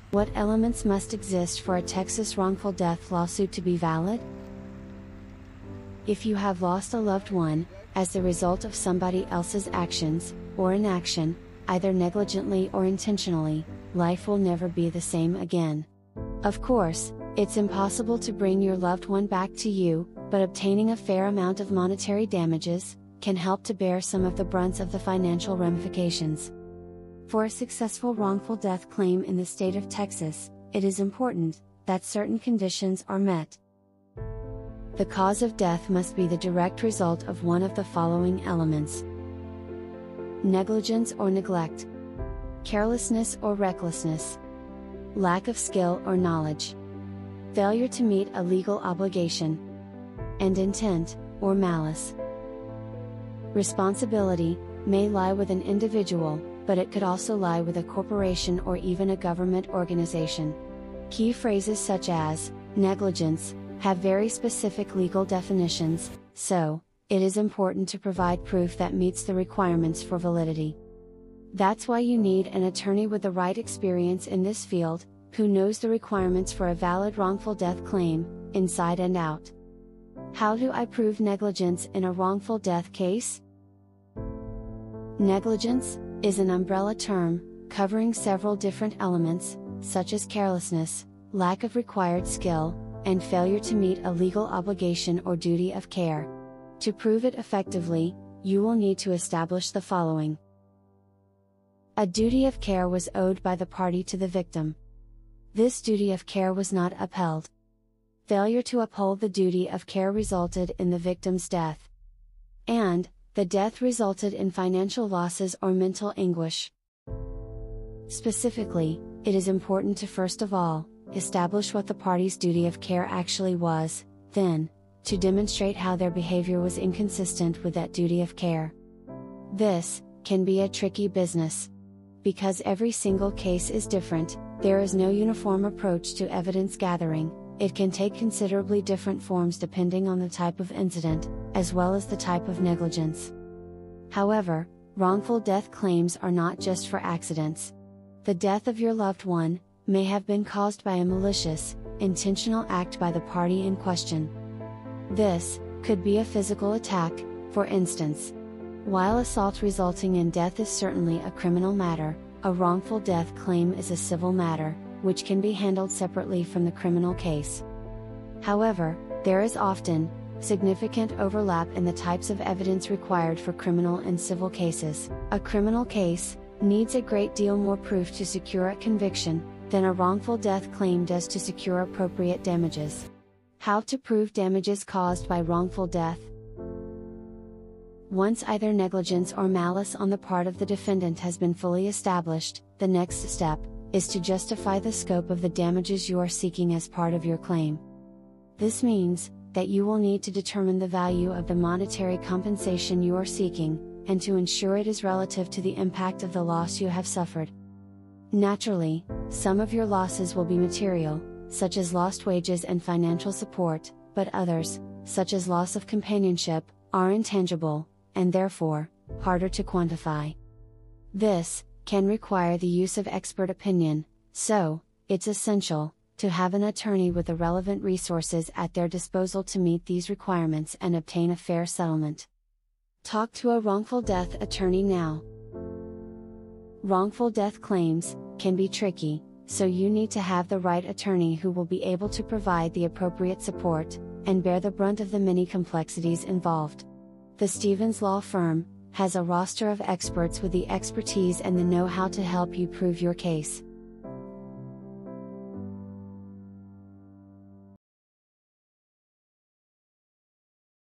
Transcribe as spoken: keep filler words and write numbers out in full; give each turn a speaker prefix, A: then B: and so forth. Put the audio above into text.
A: What elements must exist for a Texas wrongful death lawsuit to be valid? If you have lost a loved one, as the result of somebody else's actions, or inaction, either negligently or intentionally, life will never be the same again. Of course, it's impossible to bring your loved one back to you, but obtaining a fair amount of monetary damages can help to bear some of the brunts of the financial ramifications. For a successful wrongful death claim in the state of Texas, it is important that certain conditions are met. The cause of death must be the direct result of one of the following elements: negligence or neglect, carelessness or recklessness, lack of skill or knowledge, failure to meet a legal obligation, and intent, or malice. Responsibility may lie with an individual, but it could also lie with a corporation or even a government organization. Key phrases such as negligence have very specific legal definitions, so it is important to provide proof that meets the requirements for validity. That's why you need an attorney with the right experience in this field, who knows the requirements for a valid wrongful death claim, inside and out. How do I prove negligence in a wrongful death case? Negligence is an umbrella term, covering several different elements, such as carelessness, lack of required skill, and failure to meet a legal obligation or duty of care. To prove it effectively, you will need to establish the following. A duty of care was owed by the party to the victim. This duty of care was not upheld. Failure to uphold the duty of care resulted in the victim's death. And, the death resulted in financial losses or mental anguish. Specifically, it is important to first of all, establish what the party's duty of care actually was, then, to demonstrate how their behavior was inconsistent with that duty of care. This can be a tricky business. Because every single case is different, there is no uniform approach to evidence gathering. It can take considerably different forms depending on the type of incident, as well as the type of negligence. However, wrongful death claims are not just for accidents. The death of your loved one may have been caused by a malicious, intentional act by the party in question. This could be a physical attack, for instance. While assault resulting in death is certainly a criminal matter, a wrongful death claim is a civil matter, which can be handled separately from the criminal case. However, there is often significant overlap in the types of evidence required for criminal and civil cases. A criminal case needs a great deal more proof to secure a conviction than a wrongful death claim does to secure appropriate damages. How to prove damages caused by wrongful death? Once either negligence or malice on the part of the defendant has been fully established, the next step is to justify the scope of the damages you are seeking as part of your claim. This means that you will need to determine the value of the monetary compensation you are seeking, and to ensure it is relative to the impact of the loss you have suffered. Naturally, some of your losses will be material, such as lost wages and financial support, but others, such as loss of companionship, are intangible, and therefore, harder to quantify. This can require the use of expert opinion, so, it's essential to have an attorney with the relevant resources at their disposal to meet these requirements and obtain a fair settlement. Talk to a wrongful death attorney now. Wrongful death claims can be tricky, so you need to have the right attorney who will be able to provide the appropriate support and bear the brunt of the many complexities involved. The Stevens Law Firm has a roster of experts with the expertise and the know-how to help you prove your case.